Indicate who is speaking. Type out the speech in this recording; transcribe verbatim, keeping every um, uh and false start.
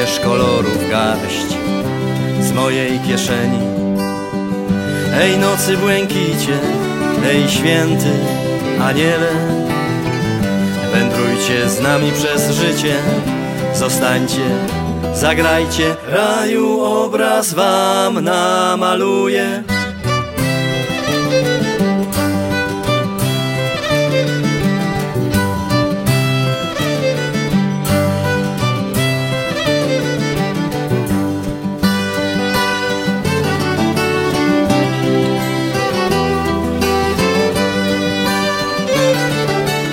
Speaker 1: wyjmiesz kolorów garść z mojej kieszeni. Ej nocy błękicie, ej święty aniele, wędrujcie z nami przez życie, zostańcie, zagrajcie, raju obraz wam namaluję.